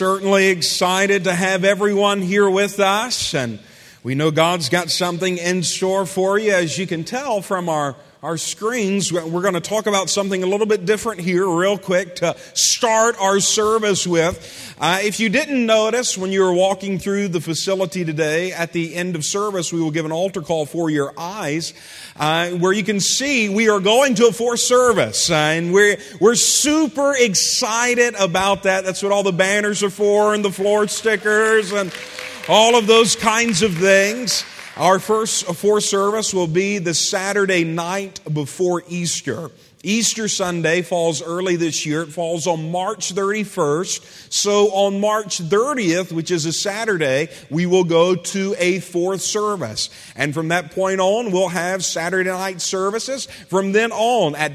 certainly excited to have everyone here with us, and we know God's got something in store for you. As you can tell from our screens, we're going to talk about something a little bit different here real quick to start our service with. If you didn't notice when you were walking through the facility today, at the end of service, we will give an altar call for your eyes, where you can see we are going to a fourth service, and we're super excited about that. That's what all the banners are for, and the floor stickers, and all of those kinds of things. Our first fourth service will be the Saturday night before Easter. Easter Sunday falls early this year. It falls on March 31st. So on March 30th, which is a Saturday, we will go to a fourth service. And from that point on, we'll have Saturday night services from then on at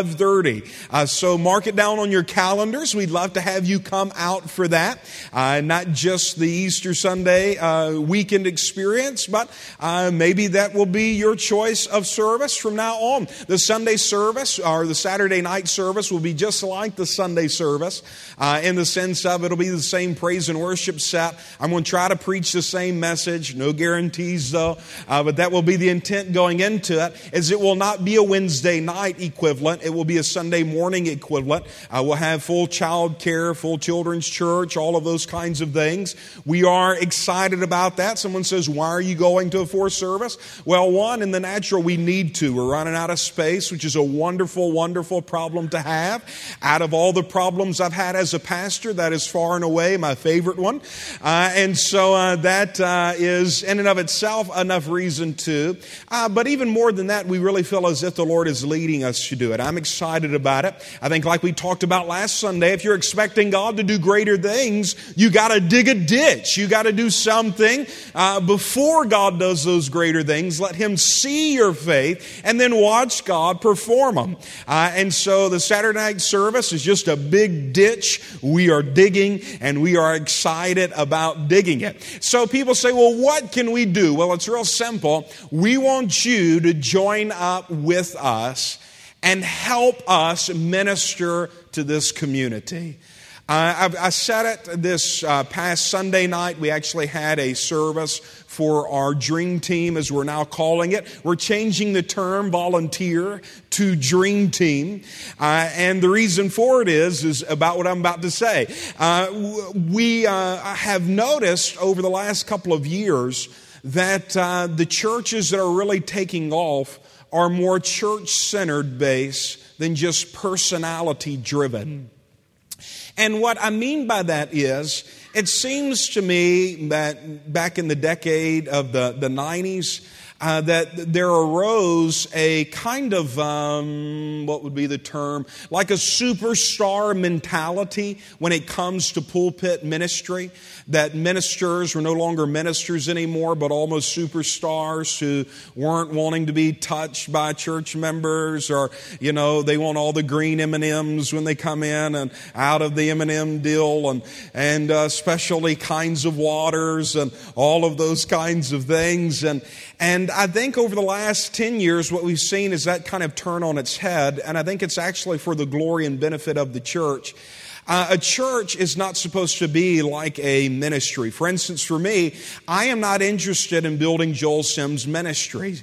5:30. So mark it down on your calendars. We'd love to have you come out for that. Not just the Easter Sunday weekend experience, but maybe that will be your choice of service from now on. The Sunday service, or the Saturday night service, will be just like the Sunday service in the sense of it'll be the same praise and worship set. I'm going to try to preach the same message. No guarantees though, but that will be the intent going into it, is it will not be a Wednesday night equivalent. It will be a Sunday morning equivalent. We'll have full child care, full children's church, all of those kinds of things. We are excited about that. Someone says, why are you going to a fourth service? Well, one, in the natural, we need to. We're running out of space, which is a wonderful problem to have. Out of all the problems I've had as a pastor, that is far and away my favorite one. And so that is in and of itself enough reason to. But even more than that, we really feel as if the Lord is leading us to do it. I'm excited about it. I think like we talked about last Sunday, if you're expecting God to do greater things, you got to dig a ditch. You got to do something before God does those greater things. Let Him see your faith and then watch God perform them. And so the Saturday night service is just a big ditch we are digging, and we are excited about digging it. So people say, well, what can we do? Well, it's real simple. We want you to join up with us and help us minister to this community. I said it this past Sunday night. We actually had a service for our Dream Team, as we're now calling it. We're changing the term volunteer to Dream Team. And the reason for it is about what I'm about to say. We have noticed over the last couple of years that the churches that are really taking off are more church-centered based than just personality-driven. And what I mean by that is, it seems to me that back in the decade of the 90s, that there arose a kind of, what would be the term, like a superstar mentality when it comes to pulpit ministry, that ministers were no longer ministers anymore, but almost superstars who weren't wanting to be touched by church members, or, you know, they want all the green M&Ms when they come in and out of the M&M deal, and specialty kinds of waters and all of those kinds of things. And I think over the last 10 years, what we've seen is that kind of turn on its head. And I think it's actually for the glory and benefit of the church. A church is not supposed to be like a ministry. For instance, for me, I am not interested in building Joel Sims ministries.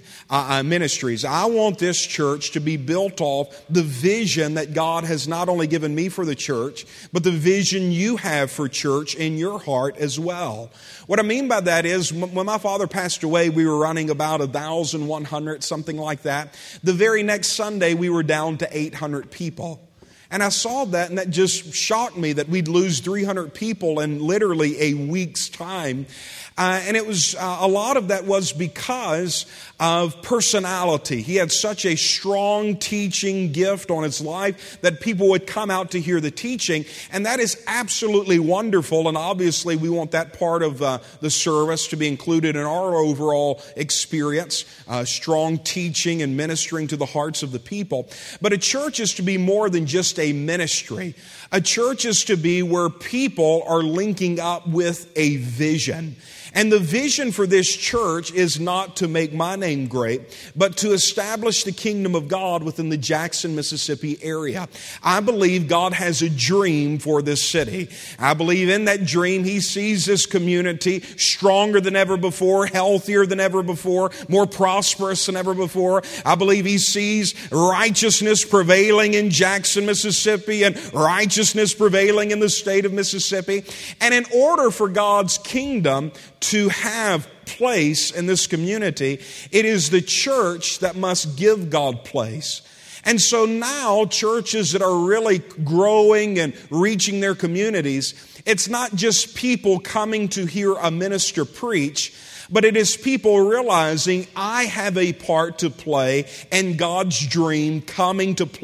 I want this church to be built off the vision that God has not only given me for the church, but the vision you have for church in your heart as well. What I mean by that is, when my father passed away, we were running about 1,100, something like that. The very next Sunday, we were down to 800 people. And I saw that, and that just shocked me that we'd lose 300 people in literally a week's time. And it was a lot of that was because of personality. He had such a strong teaching gift on his life that people would come out to hear the teaching. And that is absolutely wonderful. And obviously we want that part of the service to be included in our overall experience. Strong teaching and ministering to the hearts of the people. But a church is to be more than just a ministry. A church is to be where people are linking up with a vision. And the vision for this church is not to make my name great, but to establish the kingdom of God within the Jackson, Mississippi area. I believe God has a dream for this city. I believe in that dream He sees this community stronger than ever before, healthier than ever before, more prosperous than ever before. I believe He sees righteousness prevailing in Jackson, Mississippi, and righteousness prevailing in the state of Mississippi. And in order for God's kingdom to have place in this community, it is the church that must give God place. And so now churches that are really growing and reaching their communities, it's not just people coming to hear a minister preach, but it is people realizing I have a part to play in God's dream coming to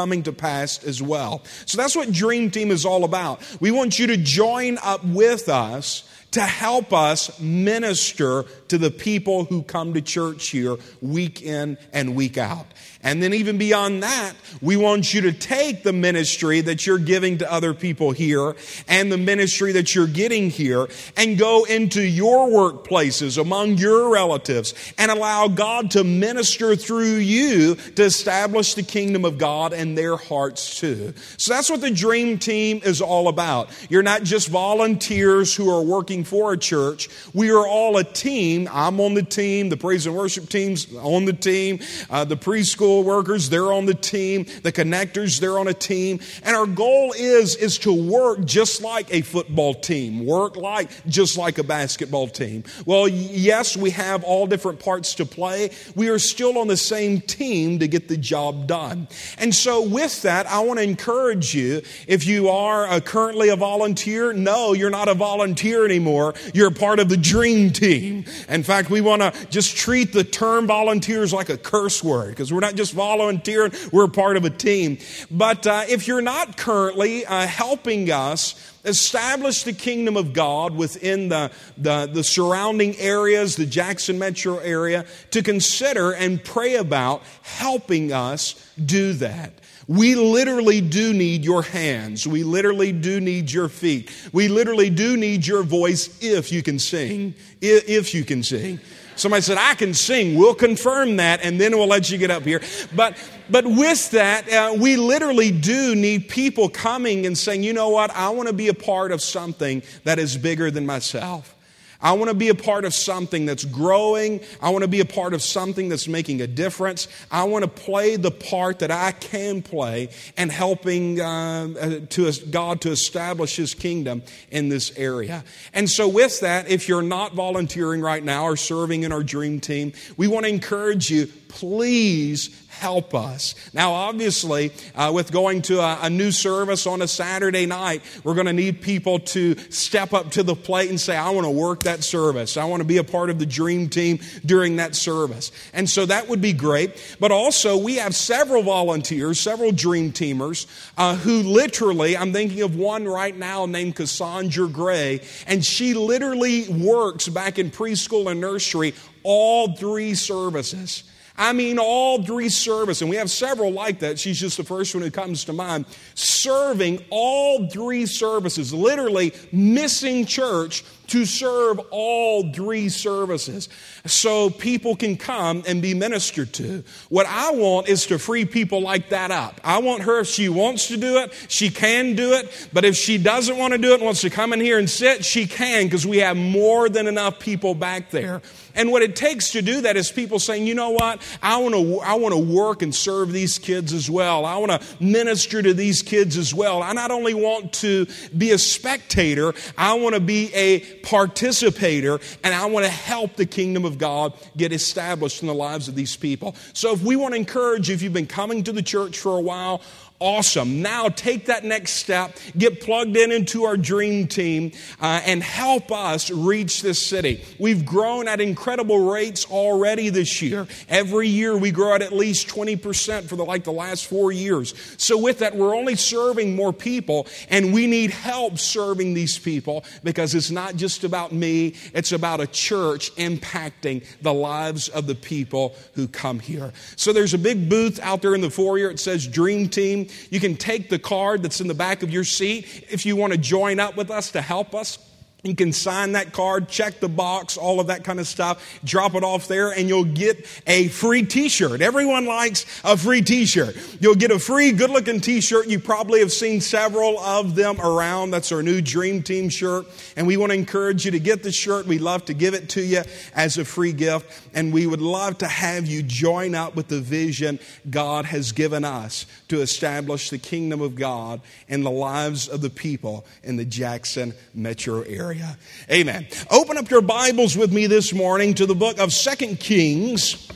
pass as well. So that's what Dream Team is all about. We want you to join up with us to help us minister to the people who come to church here week in and week out. And then even beyond that, we want you to take the ministry that you're giving to other people here and the ministry that you're getting here and go into your workplaces, among your relatives, and allow God to minister through you to establish the kingdom of God in their hearts too. So that's what the Dream Team is all about. You're not just volunteers who are working for a church. We are all a team. I'm on the team. The praise and worship team's on the team. The preschool workers, they're on the team. The connectors, they're on a team. And our goal is to work just like a football team, just like a basketball team. Well, yes, we have all different parts to play. We are still on the same team to get the job done. And so with that, I want to encourage you, if you are currently a volunteer, no, you're not a volunteer anymore. You're a part of the Dream Team. In fact, we want to just treat the term volunteers like a curse word, because we're not just volunteering, we're part of a team. But if you're not currently helping us establish the kingdom of God within the surrounding areas, the Jackson metro area, to consider and pray about helping us do that. We literally do need your hands. We literally do need your feet. We literally do need your voice if you can sing. If you can sing. Somebody said, I can sing. We'll confirm that, and then we'll let you get up here. But with that, we literally do need people coming and saying, you know what? I want to be a part of something that is bigger than myself. I want to be a part of something that's growing. I want to be a part of something that's making a difference. I want to play the part that I can play in helping God to establish His kingdom in this area. And so with that, if you're not volunteering right now or serving in our Dream Team, we want to encourage you, please help us. Now, obviously, with going to a new service on a Saturday night, we're going to need people to step up to the plate and say, I want to work that service. I want to be a part of the Dream Team during that service. And so that would be great. But also, we have several volunteers, several Dream Teamers, who literally, I'm thinking of one right now named Cassandra Gray, and she literally works back in preschool and nursery all 3 services. I mean, all 3 services, and we have several like that. She's just the first one who comes to mind. Serving all 3 services, literally missing church to serve all 3 services so people can come and be ministered to. What I want is to free people like that up. I want her, if she wants to do it, she can do it. But if she doesn't want to do it and wants to come in here and sit, she can, because we have more than enough people back there. And what it takes to do that is people saying, you know what, I want to work and serve these kids as well. I want to minister to these kids as well. I not only want to be a spectator, I want to be a participator, and I want to help the kingdom of God get established in the lives of these people. So if we want to encourage you, if you've been coming to the church for a while, awesome. Now take that next step, get plugged into our Dream Team, and help us reach this city. We've grown at incredible rates already this year. Every year we grow at least 20% for the last 4 years. So with that, we're only serving more people, and we need help serving these people, because it's not just about me, it's about a church impacting the lives of the people who come here. So there's a big booth out there in the foyer. It says Dream Team. You can take the card that's in the back of your seat if you want to join up with us to help us. You can sign that card, check the box, all of that kind of stuff, drop it off there, and you'll get a free t-shirt. Everyone likes a free t-shirt. You'll get a free, good-looking t-shirt. You probably have seen several of them around. That's our new Dream Team shirt. And we want to encourage you to get the shirt. We'd love to give it to you as a free gift. And we would love to have you join up with the vision God has given us to establish the kingdom of God in the lives of the people in the Jackson metro area. Amen. Open up your Bibles with me this morning to the book of 2 Kings.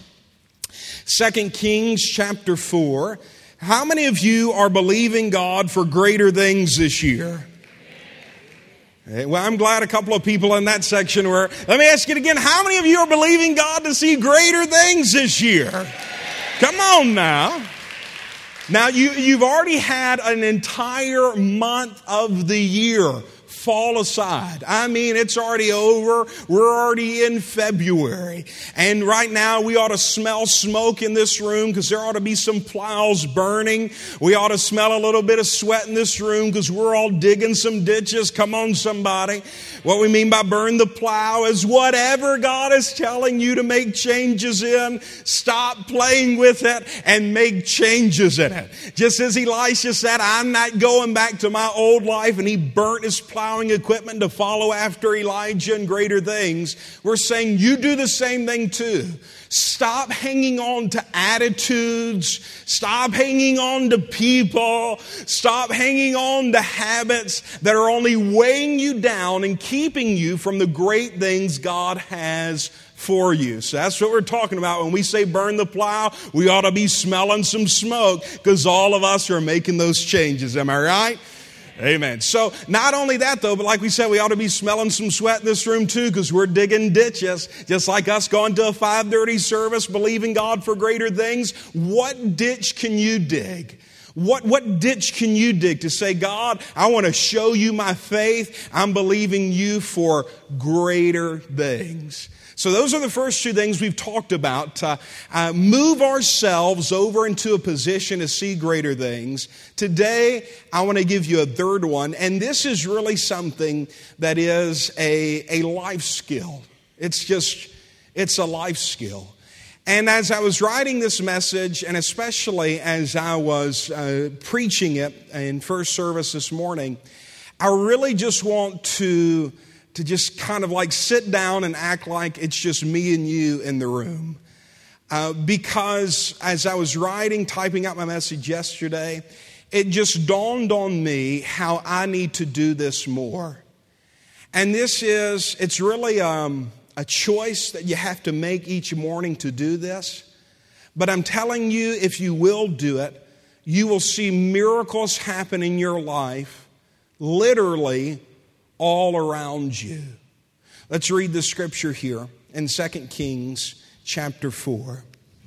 2 Kings chapter 4. How many of you are believing God for greater things this year? Well, I'm glad a couple of people in that section were. Let me ask it again. How many of you are believing God to see greater things this year? Come on now. Now, you've already had an entire month of the year fall aside. I mean, it's already over. We're already in February. And right now, we ought to smell smoke in this room because there ought to be some plows burning. We ought to smell a little bit of sweat in this room because we're all digging some ditches. Come on, somebody. What we mean by burn the plow is whatever God is telling you to make changes in, stop playing with it and make changes in it. Just as Elisha said, I'm not going back to my old life, and he burnt his plowing equipment to follow after Elijah and greater things. We're saying you do the same thing too. Stop hanging on to attitudes. Stop hanging on to people. Stop hanging on to habits that are only weighing you down and keeping you from the great things God has for you. So that's what we're talking about. When we say burn the plow, we ought to be smelling some smoke because all of us are making those changes. Am I right? Amen. So not only that though, but like we said, we ought to be smelling some sweat in this room too because we're digging ditches. Just like us going to a 5:30 service, believing God for greater things. What ditch can you dig? What ditch can you dig to say, God, I want to show you my faith. I'm believing you for greater things. So those are the first two things we've talked about. Move ourselves over into a position to see greater things. Today, I want to give you a third one. And this is really something that is a life skill. It's a life skill. And as I was writing this message, and especially as I was preaching it in first service this morning, I really just want to just kind of like sit down and act like it's just me and you in the room. Because as I was typing out my message yesterday, it just dawned on me how I need to do this more. And it's really a choice that you have to make each morning to do this. But I'm telling you, if you will do it, you will see miracles happen in your life, literally all around you. Let's read the scripture here in 2 Kings chapter 4.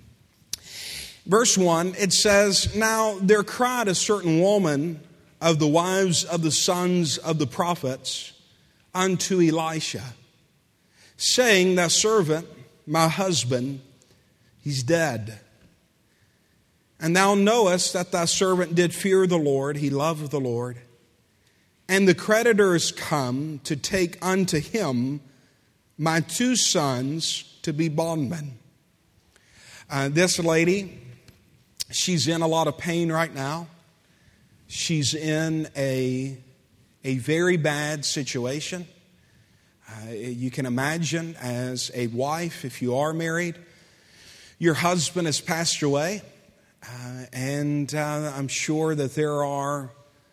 Verse 1, it says, Now there cried a certain woman of the wives of the sons of the prophets unto Elisha, saying, Thy servant, my husband, he's dead. And thou knowest that thy servant did fear the Lord, he loved the Lord. And the creditors come to take unto him my two sons to be bondmen. This lady, she's in a lot of pain right now. She's in a very bad situation. You can imagine as a wife, if you are married, your husband has passed away. And I'm sure that there are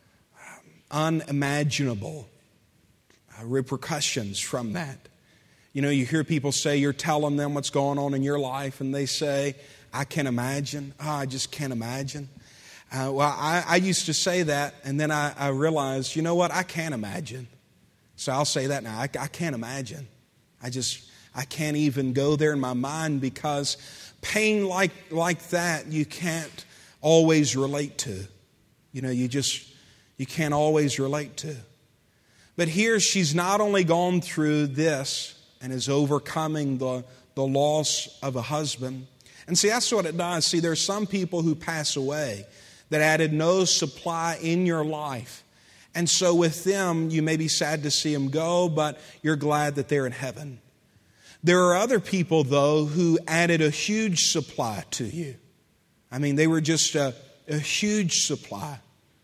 unimaginable repercussions from that. You know, you hear people say you're telling them what's going on in your life, and they say, I can't imagine. Oh, I just can't imagine. I used to say that, and then I realized, you know what? I can't imagine. So I'll say that now. I can't imagine. I can't even go there in my mind because pain like that you can't always relate to. You know, you can't always relate to. But here she's not only gone through this and is overcoming the loss of a husband. And see, that's what it does. See, there's some people who pass away that added no supply in your life. And so with them, you may be sad to see them go, but you're glad that they're in heaven. There are other people, though, who added a huge supply to you. I mean, they were just a huge supply.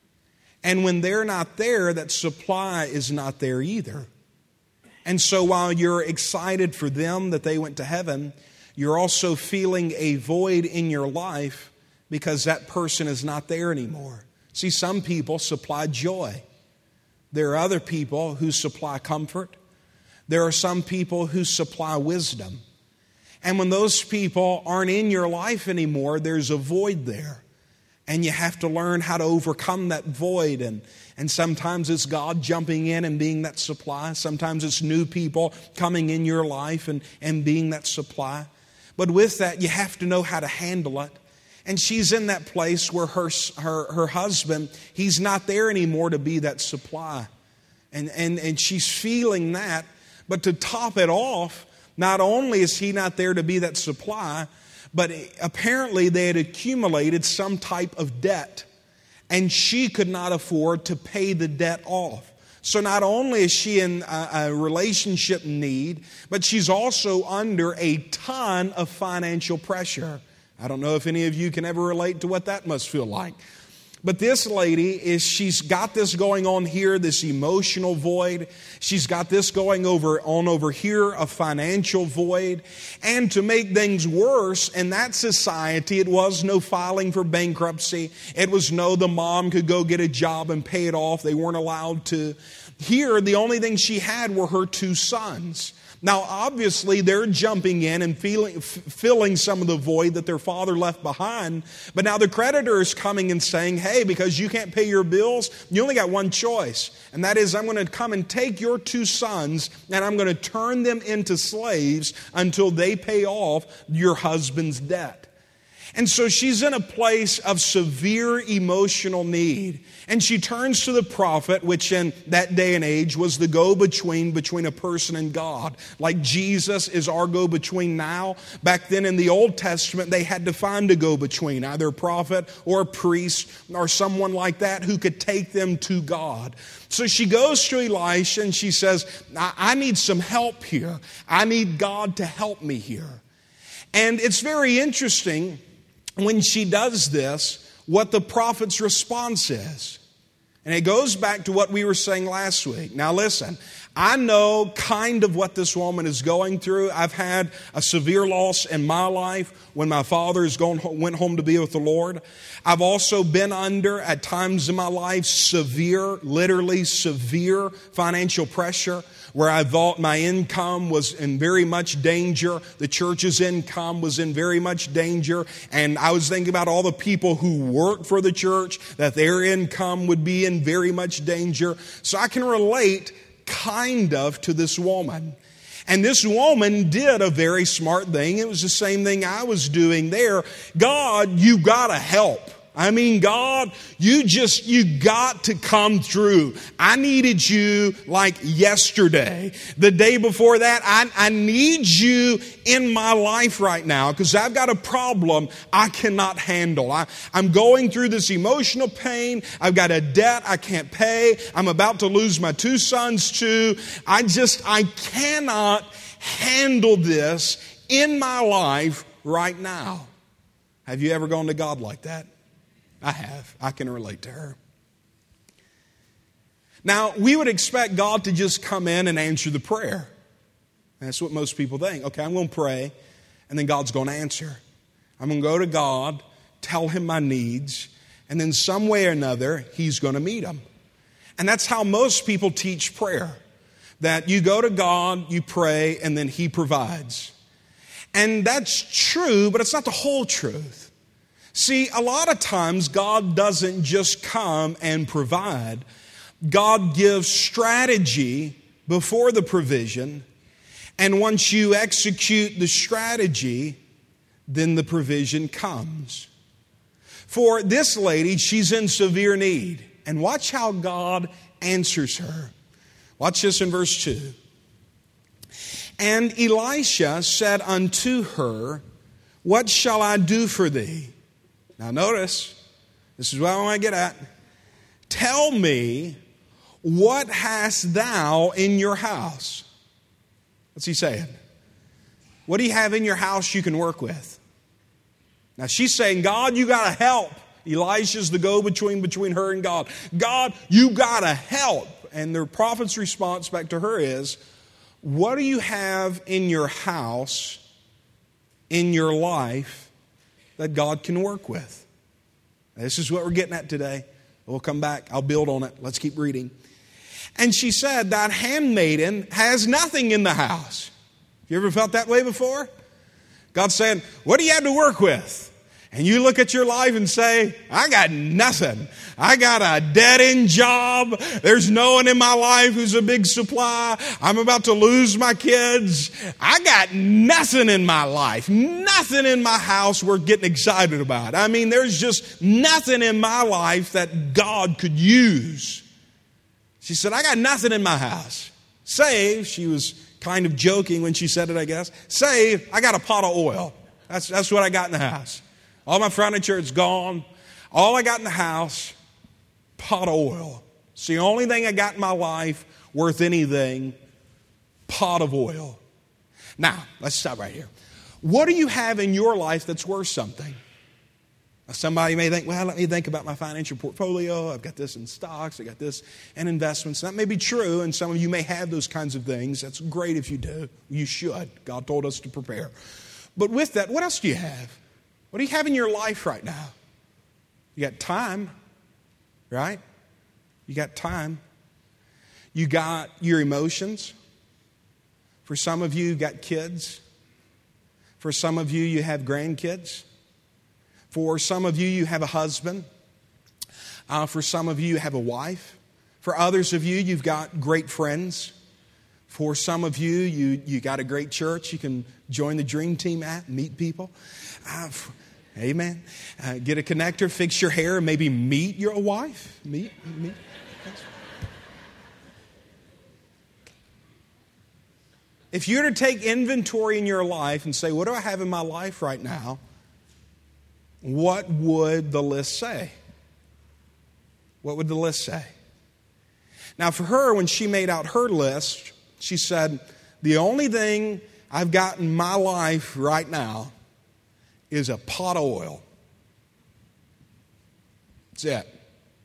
And when they're not there, that supply is not there either. And so while you're excited for them that they went to heaven, you're also feeling a void in your life because that person is not there anymore. See, some people supply joy. There are other people who supply comfort. There are some people who supply wisdom. And when those people aren't in your life anymore, there's a void there. And you have to learn how to overcome that void. And sometimes it's God jumping in and being that supply. Sometimes it's new people coming in your life and being that supply. But with that, you have to know how to handle it. And she's in that place where her husband, he's not there anymore to be that supply. And she's feeling that. But to top it off, not only is he not there to be that supply, but apparently they had accumulated some type of debt. And she could not afford to pay the debt off. So not only is she in a relationship need, but she's also under a ton of financial pressure. I don't know if any of you can ever relate to what that must feel like. But this lady, she's got this going on here, this emotional void. She's got this going over here, a financial void. And to make things worse, in that society, it was no filing for bankruptcy. It was no, the mom could go get a job and pay it off. They weren't allowed to. Here, the only thing she had were her two sons. Now, obviously, they're jumping in and filling some of the void that their father left behind. But now the creditor is coming and saying, hey, because you can't pay your bills, you only got one choice. And that is, I'm going to come and take your two sons and I'm going to turn them into slaves until they pay off your husband's debt. And so she's in a place of severe emotional need. And she turns to the prophet, which in that day and age was the go-between between a person and God. Like Jesus is our go-between now. Back then in the Old Testament, they had to find a go-between, either a prophet or a priest or someone like that who could take them to God. So she goes to Elisha and she says, I need some help here. I need God to help me here. And it's very interesting when she does this, what the prophet's response is. And it goes back to what we were saying last week. Now listen, I know kind of what this woman is going through. I've had a severe loss in my life when my father went home to be with the Lord. I've also been under, at times in my life, literally severe financial pressure, where I thought my income was in very much danger. The church's income was in very much danger. And I was thinking about all the people who work for the church, that their income would be in very much danger. So I can relate kind of to this woman. And this woman did a very smart thing. It was the same thing I was doing there. God, you gotta help. I mean, God, you got to come through. I needed you like yesterday. The day before that, I need you in my life right now because I've got a problem I cannot handle. I'm going through this emotional pain. I've got a debt I can't pay. I'm about to lose my two sons too. I cannot handle this in my life right now. Have you ever gone to God like that? I have. I can relate to her. Now, we would expect God to just come in and answer the prayer. That's what most people think. Okay, I'm going to pray, and then God's going to answer. I'm going to go to God, tell Him my needs, and then some way or another, He's going to meet them. And that's how most people teach prayer. That you go to God, you pray, and then He provides. And that's true, but it's not the whole truth. See, a lot of times God doesn't just come and provide. God gives strategy before the provision. And once you execute the strategy, then the provision comes. For this lady, she's in severe need. And watch how God answers her. Watch this in verse 2. And Elisha said unto her, what shall I do for thee? Now notice, this is what I want to get at. Tell me, what hast thou in your house? What's he saying? What do you have in your house you can work with? Now she's saying, God, you got to help. Elisha's the go-between between her and God. God, you got to help. And the prophet's response back to her is, what do you have in your house, in your life, that God can work with? This is what we're getting at today. We'll come back. I'll build on it. Let's keep reading. And she said, that handmaiden has nothing in the house. You ever felt that way before? God's saying, what do you have to work with? And you look at your life and say, I got nothing. I got a dead-end job. There's no one in my life who's a big supply. I'm about to lose my kids. I got nothing in my life. Nothing in my house worth getting excited about. I mean, there's just nothing in my life that God could use. She said, I got nothing in my house. Save, she was kind of joking when she said it, I guess. Save, I got a pot of oil. That's what I got in the house. All my furniture is gone. All I got in the house, pot of oil. It's the only thing I got in my life worth anything, pot of oil. Now, let's stop right here. What do you have in your life that's worth something? Now, somebody may think, well, let me think about my financial portfolio. I've got this in stocks. I got this in investments. That may be true, and some of you may have those kinds of things. That's great if you do. You should. God told us to prepare. But with that, what else do you have? What do you have in your life right now? You got time, right? You got time. You got your emotions. For some of you, you got kids. For some of you, you have grandkids. For some of you, you have a husband. For some of you, you have a wife. For others of you, you've got great friends. For some of you, you got a great church you can join the Dream Team at, meet people. Amen. Get a connector, fix your hair, maybe meet your wife. Meet. If you were to take inventory in your life and say, what do I have in my life right now? What would the list say? What would the list say? Now for her, when she made out her list, she said, the only thing I've got in my life right now is a pot of oil. That's it.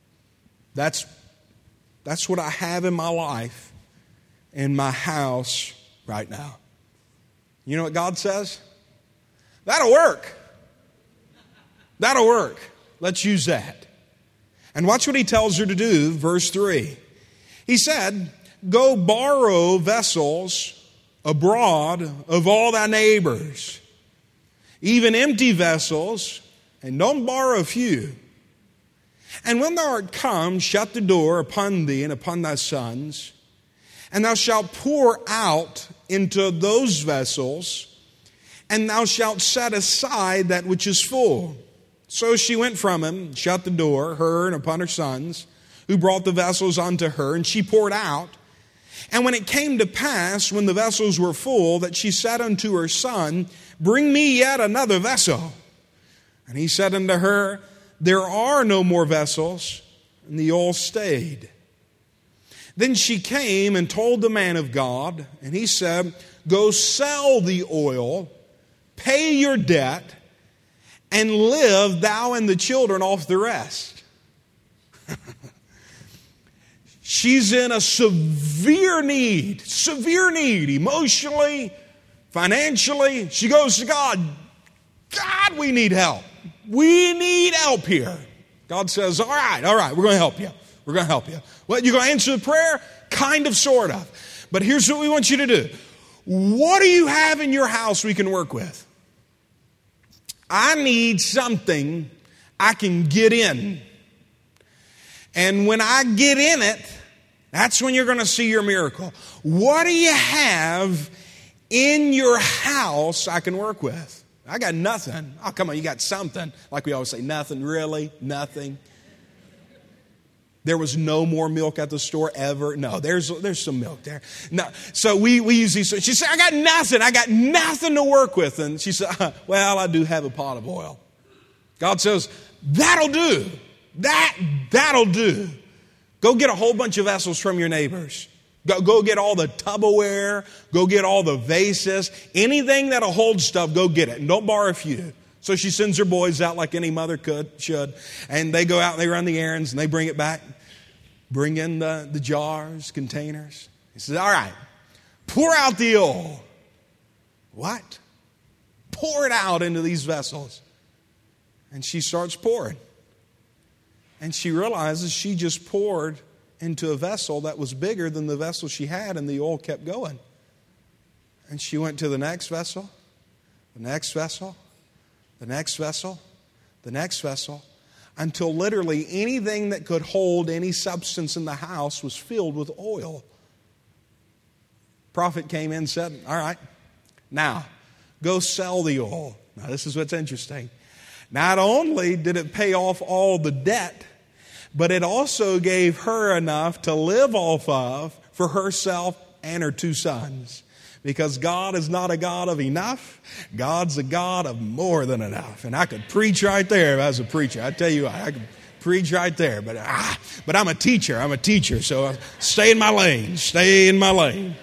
That's what I have in my life, in my house right now. You know what God says? That'll work. That'll work. Let's use that. And watch what he tells her to do, verse 3. He said, go borrow vessels abroad of all thy neighbors, even empty vessels, and don't borrow a few. And when thou art come, shut the door upon thee and upon thy sons, and thou shalt pour out into those vessels, and thou shalt set aside that which is full. So she went from him, shut the door, her and upon her sons, who brought the vessels unto her, and she poured out. And when it came to pass, when the vessels were full, that she said unto her son, bring me yet another vessel. And he said unto her, there are no more vessels. And the oil stayed. Then she came and told the man of God, and he said, go sell the oil, pay your debt, and live thou and the children off the rest. She's in a severe need, emotionally, financially. She goes to God, God, we need help. We need help here. God says, all right, we're going to help you. We're going to help you. What, you're going to answer the prayer? Kind of, sort of. But here's what we want you to do. What do you have in your house we can work with? I need something I can get in. And when I get in it, that's when you're going to see your miracle. What do you have in your house I can work with? I got nothing. Oh, come on, you got something. Like we always say, nothing, really? Nothing. There was no more milk at the store ever. No, there's some milk there. No, so we use these. She said, I got nothing to work with. And she said, well, I do have a pot of oil. God says, that'll do. That'll do. Go get a whole bunch of vessels from your neighbors. Go get all the Tupperware. Go get all the vases. Anything that'll hold stuff, go get it. And don't borrow a few. So she sends her boys out like any mother should. And they go out and they run the errands and they bring it back. Bring in the jars, containers. He says, all right, pour out the oil. What? Pour it out into these vessels. And she starts pouring. And she realizes she just poured into a vessel that was bigger than the vessel she had, and the oil kept going. And she went to the next vessel, the next vessel, the next vessel, the next vessel, until literally anything that could hold any substance in the house was filled with oil. Prophet came in and said, all right, now go sell the oil. Now this is what's interesting. Not only did it pay off all the debt, but it also gave her enough to live off of for herself and her 2 sons. Because God is not a God of enough. God's a God of more than enough. And I could preach right there if I was a preacher. I tell you what, I could preach right there. But I'm a teacher. I'm a teacher. So I stay in my lane. Stay in my lane.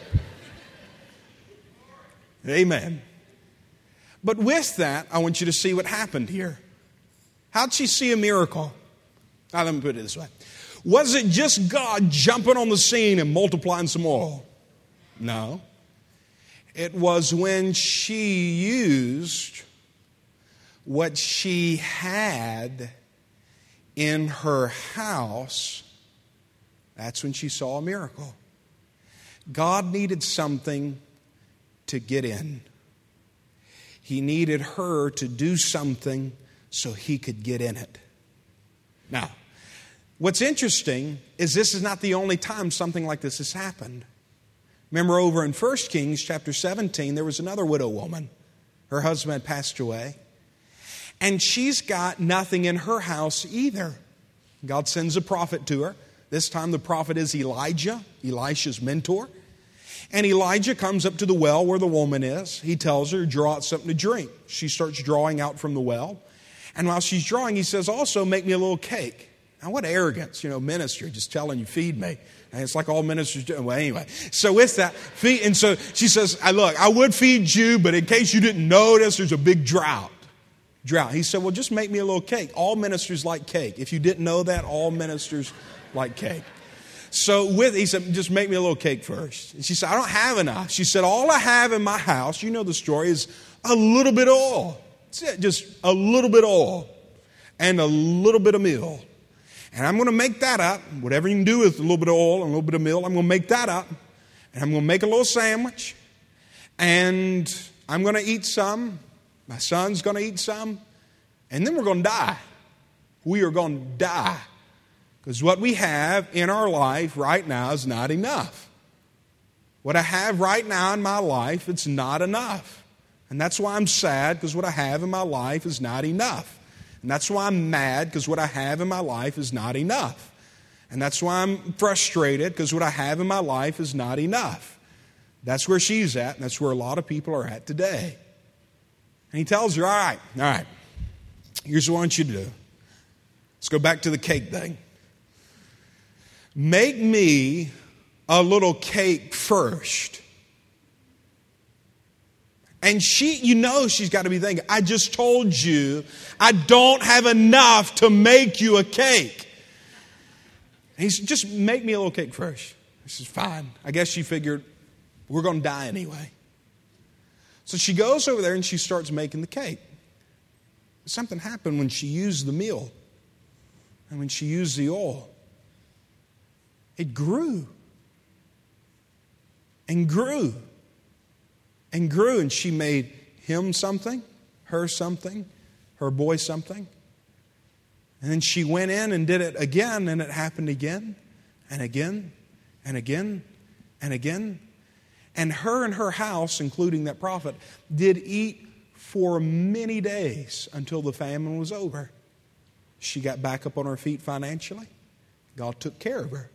Amen. But with that, I want you to see what happened here. How'd she see a miracle? Now, let me put it this way. Was it just God jumping on the scene and multiplying some oil? No. It was when she used what she had in her house, that's when she saw a miracle. God needed something to get in. He needed her to do something so He could get in it. Now, what's interesting is this is not the only time something like this has happened. Remember over in 1 Kings chapter 17, there was another widow woman. Her husband had passed away. And she's got nothing in her house either. God sends a prophet to her. This time the prophet is Elijah, Elisha's mentor. And Elijah comes up to the well where the woman is. He tells her, draw out something to drink. She starts drawing out from the well. And while she's drawing, he says, also make me a little cake. Now, what arrogance, ministry, just telling you, feed me. And it's like all ministers do. Well, anyway. So with that, feed. And so she says, look, I would feed you, but in case you didn't notice, there's a big drought. He said, well, just make me a little cake. All ministers like cake. If you didn't know that, all ministers like cake. So he said, just make me a little cake first. And she said, I don't have enough. She said, all I have in my house, you know the story, is a little bit of oil. That's it, just a little bit of oil and a little bit of meal. And I'm going to make that up. Whatever you can do with a little bit of oil and a little bit of meal, I'm going to make that up. And I'm going to make a little sandwich. And I'm going to eat some. My son's going to eat some. And then we're going to die. We are going to die. Because what we have in our life right now is not enough. What I have right now in my life, it's not enough. And that's why I'm sad, because what I have in my life is not enough. And that's why I'm mad, because what I have in my life is not enough. And that's why I'm frustrated, because what I have in my life is not enough. That's where she's at, and that's where a lot of people are at today. And he tells her, all right, here's what I want you to do. Let's go back to the cake thing. Make me a little cake first. And she's got to be thinking, I just told you I don't have enough to make you a cake. And he said, just make me a little cake first. This is fine. I guess she figured we're going to die anyway. So she goes over there and she starts making the cake. Something happened when she used the meal and when she used the oil. It grew and grew and grew, and she made him something, her something, her boy something. And then she went in and did it again, and it happened again and again and again and again. And her house, including that prophet, did eat for many days until the famine was over. She got back up on her feet financially. God took care of her.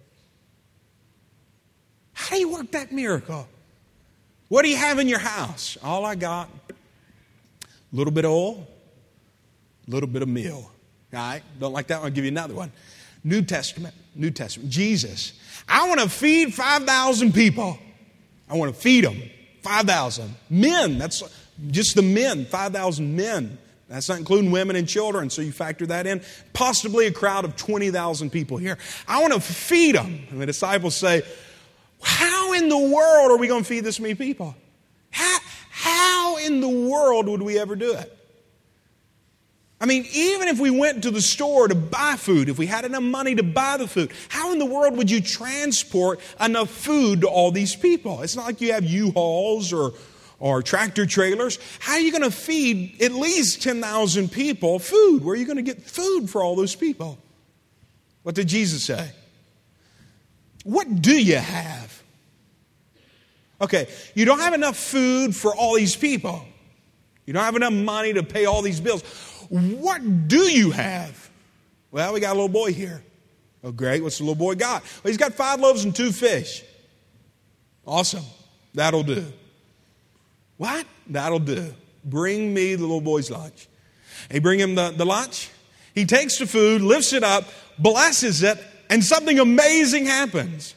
How do you work that miracle? What do you have in your house? All I got, a little bit of oil, a little bit of meal. All right, don't like that one, I'll give you another one. New Testament. Jesus. I want to feed 5,000 people. I want to feed them. 5,000. Men. That's just the men. 5,000 men. That's not including women and children, so you factor that in. Possibly a crowd of 20,000 people here. I want to feed them. And the disciples say, how in the world are we going to feed this many people? How in the world would we ever do it? I mean, even if we went to the store to buy food, if we had enough money to buy the food, how in the world would you transport enough food to all these people? It's not like you have U-Hauls or tractor trailers. How are you going to feed at least 10,000 people food? Where are you going to get food for all those people? What did Jesus say? What do you have? Okay, you don't have enough food for all these people. You don't have enough money to pay all these bills. What do you have? Well, we got a little boy here. Oh, great. What's the little boy got? Well, he's got 5 loaves and 2 fish. Awesome. That'll do. What? That'll do. Bring me the little boy's lunch. They bring him the lunch. He takes the food, lifts it up, blesses it, and something amazing happens.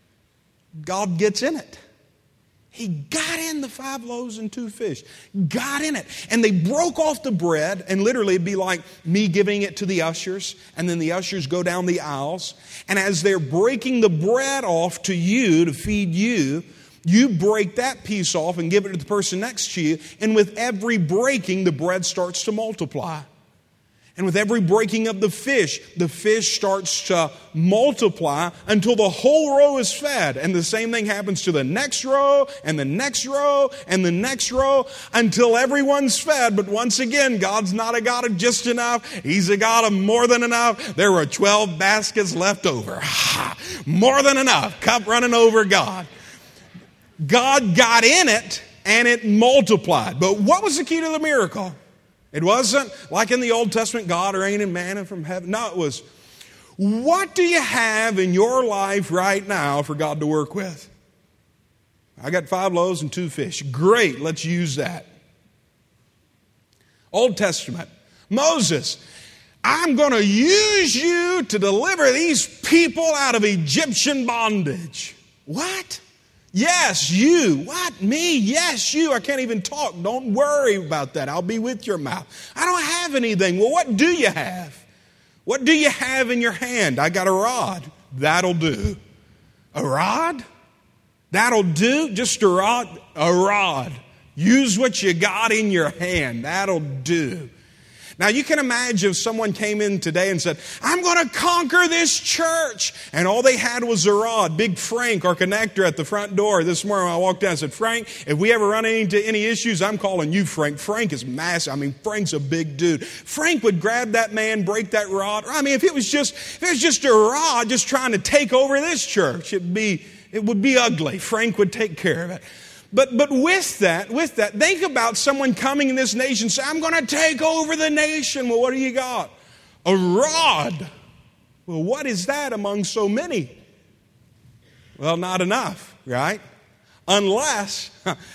God gets in it. He got in the 5 loaves and 2 fish. Got in it. And they broke off the bread, and literally it'd be like me giving it to the ushers, and then the ushers go down the aisles. And as they're breaking the bread off to you to feed you, you break that piece off and give it to the person next to you. And with every breaking, the bread starts to multiply. And with every breaking of the fish starts to multiply until the whole row is fed. And the same thing happens to the next row and the next row and the next row until everyone's fed. But once again, God's not a God of just enough. He's a God of more than enough. There were 12 baskets left over. More than enough. Cup running over, God. God got in it and it multiplied. But what was the key to the miracle? It wasn't like in the Old Testament, God raining manna from heaven. No, it was, what do you have in your life right now for God to work with? I got 5 loaves and 2 fish. Great, let's use that. Old Testament, Moses, I'm going to use you to deliver these people out of Egyptian bondage. What? Yes, you. What? Me? Yes, you. I can't even talk. Don't worry about that. I'll be with your mouth. I don't have anything. Well, what do you have? What do you have in your hand? I got a rod. That'll do. A rod? That'll do? Just a rod? A rod. Use what you got in your hand. That'll do. Now, you can imagine if someone came in today and said, I'm going to conquer this church. And all they had was a rod. Big Frank, our connector at the front door. This morning I walked down and said, Frank, if we ever run into any issues, I'm calling you Frank. Frank is massive. I mean, Frank's a big dude. Frank would grab that man, break that rod. I mean, if it was just a rod just trying to take over this church, it would be ugly. Frank would take care of it. But with that, think about someone coming in this nation and say, I'm going to take over the nation. Well, what do you got? A rod. Well, what is that among so many? Well, not enough, right? Unless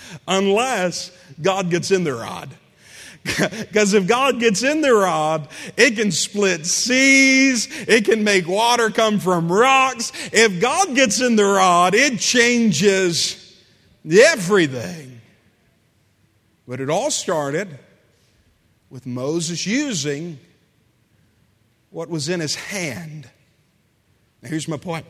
God gets in the rod. Because if God gets in the rod, it can split seas. It can make water come from rocks. If God gets in the rod, it changes everything. But it all started with Moses using what was in his hand. Now, here's my point.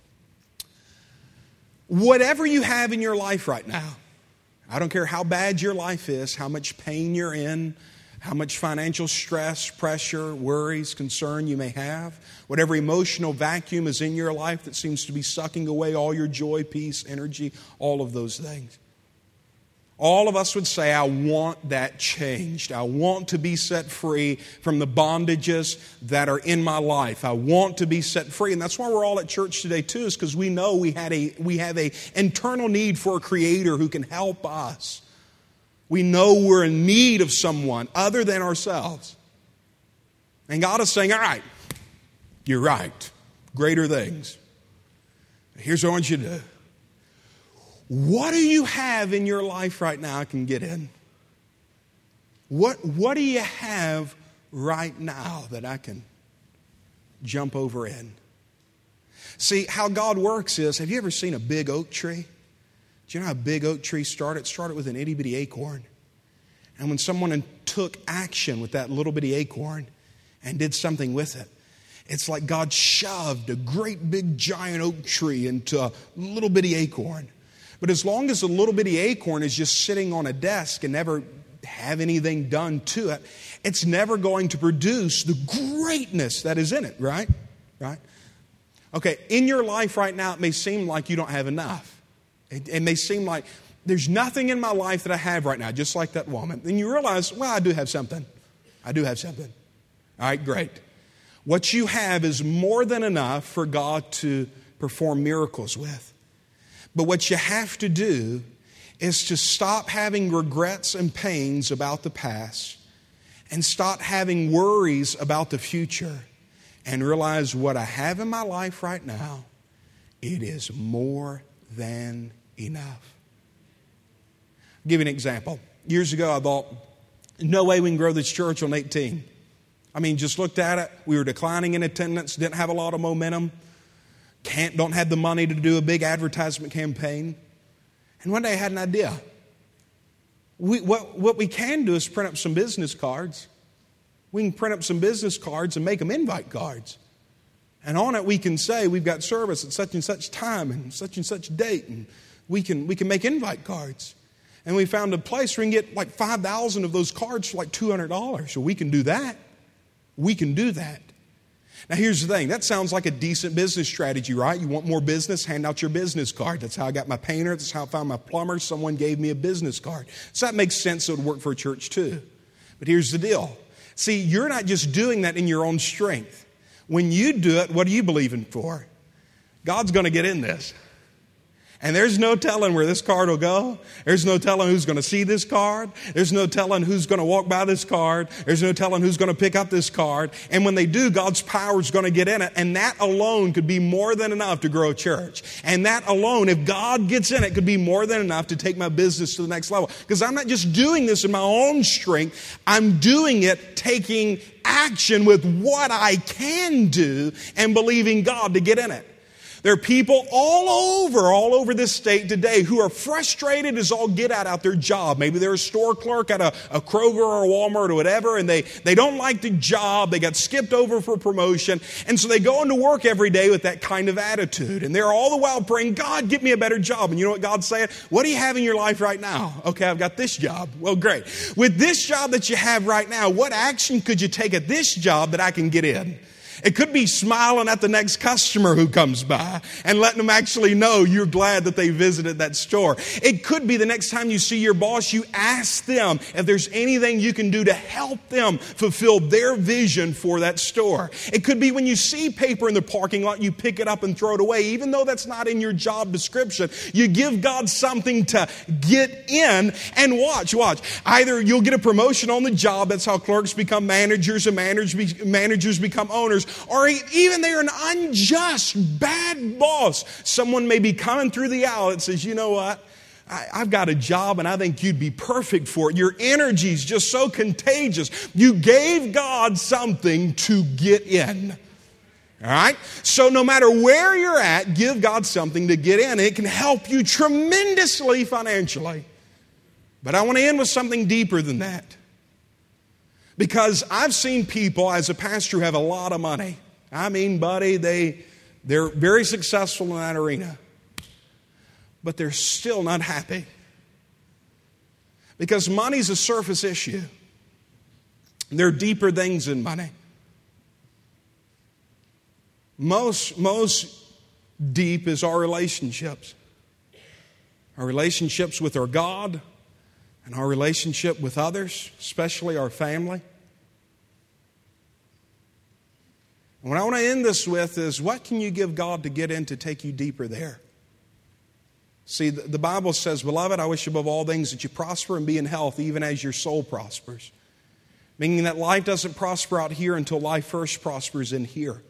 Whatever you have in your life right now, I don't care how bad your life is, how much pain you're in, how much financial stress, pressure, worries, concern you may have, whatever emotional vacuum is in your life that seems to be sucking away all your joy, peace, energy, all of those things. All of us would say, I want that changed. I want to be set free from the bondages that are in my life. I want to be set free. And that's why we're all at church today too, is because we know we have a internal need for a Creator who can help us. We know we're in need of someone other than ourselves. And God is saying, all right, you're right. Greater things. Here's what I want you to do. What do you have in your life right now I can get in? What do you have right now that I can jump over in? See, how God works is, have you ever seen a big oak tree? Do you know how a big oak tree started? It started with an itty-bitty acorn. And when someone took action with that little bitty acorn and did something with it, it's like God shoved a great big giant oak tree into a little bitty acorn. But as long as the little bitty acorn is just sitting on a desk and never have anything done to it, it's never going to produce the greatness that is in it, right? Right? Okay, in your life right now, it may seem like you don't have enough. It may seem like there's nothing in my life that I have right now, just like that woman. Then you realize, well, I do have something. I do have something. All right, great. What you have is more than enough for God to perform miracles with. But what you have to do is to stop having regrets and pains about the past and stop having worries about the future and realize what I have in my life right now, it is more than enough. I'll give you an example. Years ago, I thought, no way we can grow this church on 18. I mean, just looked at it. We were declining in attendance, didn't have a lot of momentum, don't have the money to do a big advertisement campaign. And one day I had an idea. What we can do is print up some business cards. We can print up some business cards and make them invite cards. And on it we can say we've got service at such and such time and such date. And we can make invite cards. And we found a place where we can get like 5,000 of those cards for like $200. So we can do that. We can do that. Now here's the thing. That sounds like a decent business strategy, right? You want more business? Hand out your business card. That's how I got my painter. That's how I found my plumber. Someone gave me a business card. So that makes sense. It would work for a church too. But here's the deal. See, you're not just doing that in your own strength. When you do it, what are you believing for? God's going to get in this. And there's no telling where this card will go. There's no telling who's going to see this card. There's no telling who's going to walk by this card. There's no telling who's going to pick up this card. And when they do, God's power is going to get in it. And that alone could be more than enough to grow a church. And that alone, if God gets in it, could be more than enough to take my business to the next level. Because I'm not just doing this in my own strength. I'm doing it taking action with what I can do and believing God to get in it. There are people all over this state today who are frustrated as all get out their job. Maybe they're a store clerk at a Kroger or a Walmart or whatever, and they don't like the job. They got skipped over for promotion. And so they go into work every day with that kind of attitude. And they're all the while praying, God, get me a better job. And you know what God's saying? What do you have in your life right now? Okay, I've got this job. Well, great. With this job that you have right now, what action could you take at this job that I can get in? It could be smiling at the next customer who comes by and letting them actually know you're glad that they visited that store. It could be the next time you see your boss, you ask them if there's anything you can do to help them fulfill their vision for that store. It could be when you see paper in the parking lot, you pick it up and throw it away. Even though that's not in your job description, you give God something to get in and watch. Either you'll get a promotion on the job. That's how clerks become managers and managers become owners. Or even they're an unjust, bad boss. Someone may be coming through the aisle that says, you know what? I've got a job and I think you'd be perfect for it. Your energy is just so contagious. You gave God something to get in. All right? So no matter where you're at, give God something to get in. It can help you tremendously financially. But I want to end with something deeper than that. Because I've seen people as a pastor who have a lot of money. I mean, buddy, they're very successful in that arena. But they're still not happy. Because money's a surface issue. There are deeper things in money. Most deep is our relationships. Our relationships with our God and our relationship with others, especially our family. And what I want to end this with is, what can you give God to get in to take you deeper there? See, the Bible says, beloved, I wish above all things that you prosper and be in health, even as your soul prospers. Meaning that life doesn't prosper out here until life first prospers in here.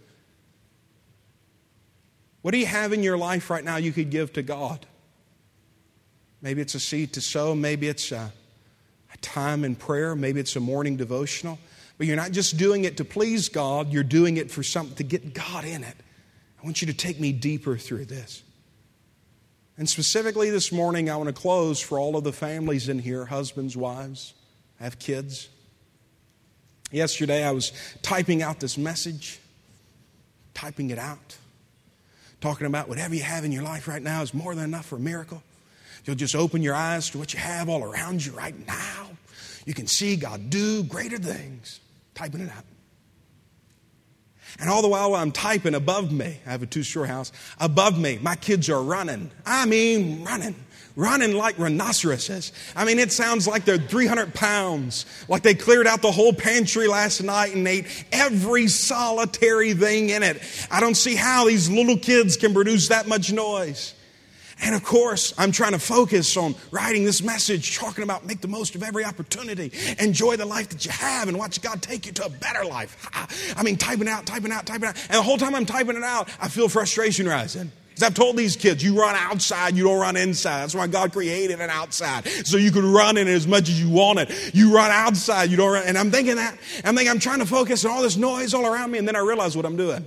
What do you have in your life right now you could give to God? Maybe it's a seed to sow. Maybe it's a time in prayer. Maybe it's a morning devotional. But you're not just doing it to please God. You're doing it for something to get God in it. I want you to take me deeper through this. And specifically this morning, I want to close for all of the families in here, husbands, wives, have kids. Yesterday, I was typing out this message, typing it out, talking about whatever you have in your life right now is more than enough for a miracle. If you'll just open your eyes to what you have all around you right now, you can see God do greater things. Typing it out. And all the while I'm typing, above me, I have a 2-story house, above me, my kids are running. I mean running like rhinoceroses. I mean, it sounds like they're 300 pounds, like they cleared out the whole pantry last night and ate every solitary thing in it. I don't see how these little kids can produce that much noise. And of course, I'm trying to focus on writing this message, talking about make the most of every opportunity, enjoy the life that you have, and watch God take you to a better life. I mean, typing out. And the whole time I'm typing it out, I feel frustration rising. Because I've told these kids, you run outside, you don't run inside. That's why God created an outside, so you could run in it as much as you wanted. You run outside, you don't run. And I'm thinking I'm trying to focus on all this noise all around me, and then I realize what I'm doing.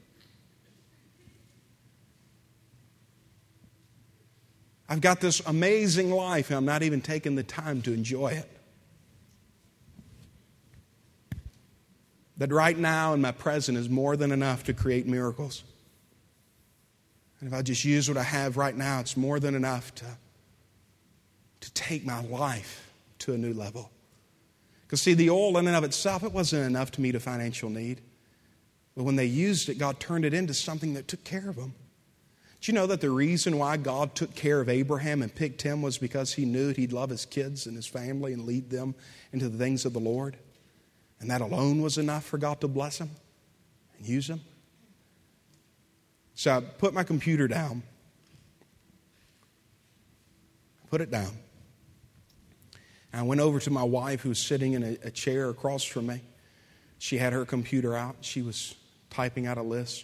I've got this amazing life, and I'm not even taking the time to enjoy it. That right now in my present is more than enough to create miracles. And if I just use what I have right now, it's more than enough to take my life to a new level. Because see, the oil in and of itself, it wasn't enough to meet a financial need. But when they used it, God turned it into something that took care of them. Do you know that the reason why God took care of Abraham and picked him was because he knew he'd love his kids and his family and lead them into the things of the Lord? And that alone was enough for God to bless him and use him? So I put my computer down. Put it down. And I went over to my wife, who was sitting in a chair across from me. She had her computer out. She was typing out a list.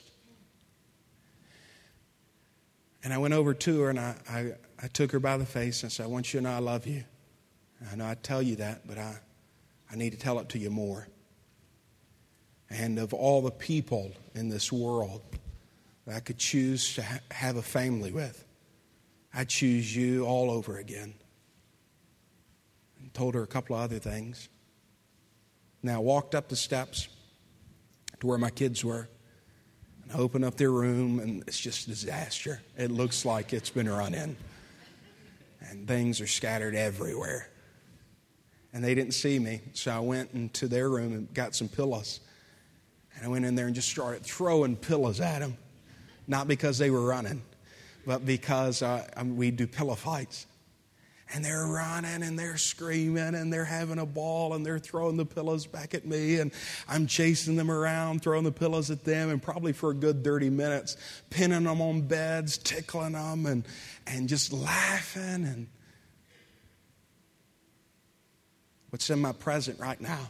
And I went over to her and I took her by the face and said, I want you to know I love you. I know I tell you that, but I need to tell it to you more. And of all the people in this world that I could choose to have a family with, I choose you all over again. And told her a couple of other things. Now I walked up the steps to where my kids were. And I open up their room, and it's just a disaster. It looks like it's been run in. And things are scattered everywhere. And they didn't see me, so I went into their room and got some pillows. And I went in there and just started throwing pillows at them. Not because they were running, but because we do pillow fights. And they're running and they're screaming and they're having a ball and they're throwing the pillows back at me, and I'm chasing them around, throwing the pillows at them, and probably for a good 30 minutes, pinning them on beds, tickling them and just laughing. And what's in my present right now,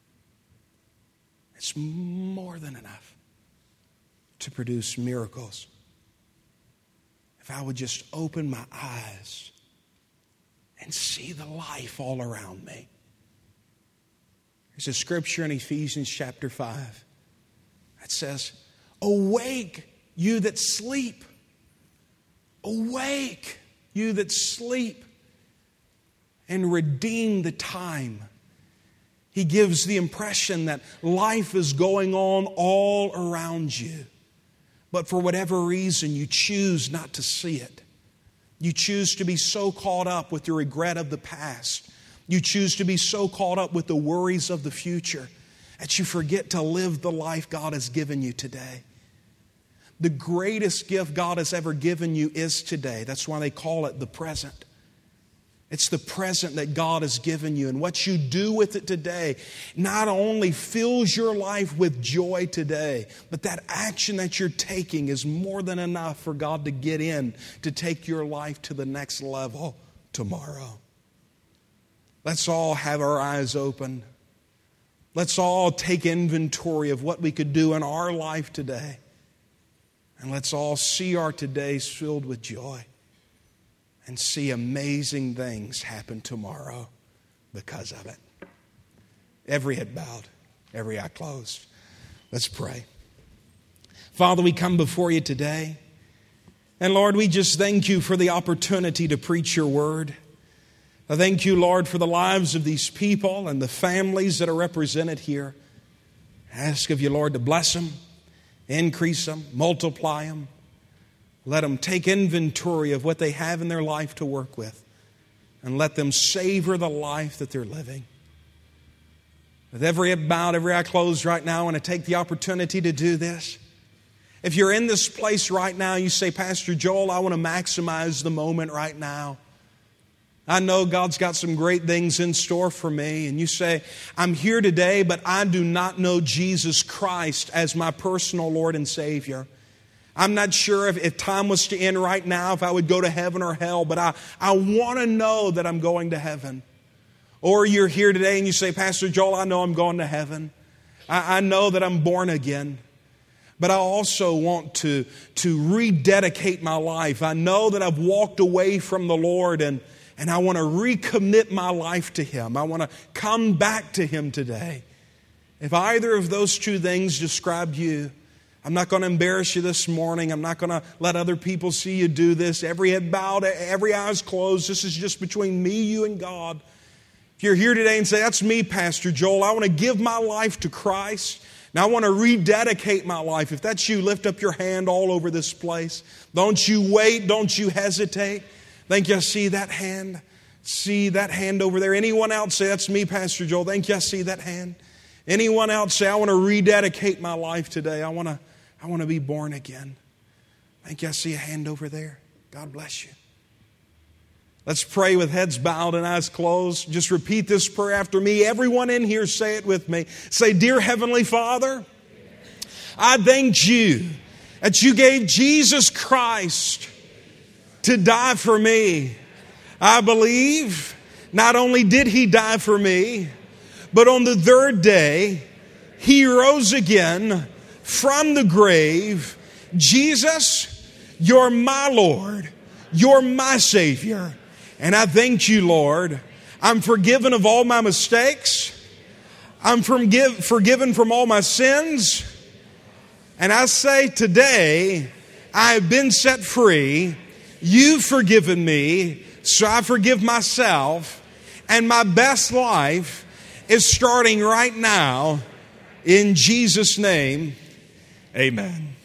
it's more than enough to produce miracles. If I would just open my eyes and see the life all around me. There's a scripture in Ephesians chapter 5 that says, awake, you that sleep. Awake, you that sleep, and redeem the time. He gives the impression that life is going on all around you, but for whatever reason you choose not to see it. You choose to be so caught up with the regret of the past. You choose to be so caught up with the worries of the future that you forget to live the life God has given you today. The greatest gift God has ever given you is today. That's why they call it the present. It's the present that God has given you. And what you do with it today not only fills your life with joy today, but that action that you're taking is more than enough for God to get in to take your life to the next level tomorrow. Let's all have our eyes open. Let's all take inventory of what we could do in our life today. And let's all see our todays filled with joy. And see amazing things happen tomorrow because of it. Every head bowed, every eye closed. Let's pray. Father, we come before you today. And Lord, we just thank you for the opportunity to preach your word. I thank you, Lord, for the lives of these people and the families that are represented here. I ask of you, Lord, to bless them, increase them, multiply them. Let them take inventory of what they have in their life to work with. And let them savor the life that they're living. With every head bowed, every eye closed right now, I want to take the opportunity to do this. If you're in this place right now, you say, Pastor Joel, I want to maximize the moment right now. I know God's got some great things in store for me. And you say, I'm here today, but I do not know Jesus Christ as my personal Lord and Savior. I'm not sure if time was to end right now, if I would go to heaven or hell, but I want to know that I'm going to heaven. Or you're here today and you say, Pastor Joel, I know I'm going to heaven. I know that I'm born again. But I also want to rededicate my life. I know that I've walked away from the Lord and I want to recommit my life to Him. I want to come back to Him today. If either of those two things describe you, I'm not going to embarrass you this morning. I'm not going to let other people see you do this. Every head bowed, every eyes closed. This is just between me, you, and God. If you're here today and say, that's me, Pastor Joel. I want to give my life to Christ. Now I want to rededicate my life. If that's you, lift up your hand all over this place. Don't you wait. Don't you hesitate. Thank you. I see that hand. See that hand over there. Anyone else say, that's me, Pastor Joel. Thank you. I see that hand. Anyone else say, I want to rededicate my life today. I want to be born again. Thank you. I see a hand over there. God bless you. Let's pray with heads bowed and eyes closed. Just repeat this prayer after me. Everyone in here, say it with me. Say, Dear Heavenly Father, I thank you that you gave Jesus Christ to die for me. I believe not only did He die for me, but on the third day, He rose again from the grave. Jesus, you're my Lord. You're my Savior. And I thank you, Lord. I'm forgiven of all my mistakes. I'm forgiven from all my sins. And I say today, I have been set free. You've forgiven me, so I forgive myself. And my best life is starting right now. In Jesus' name, amen.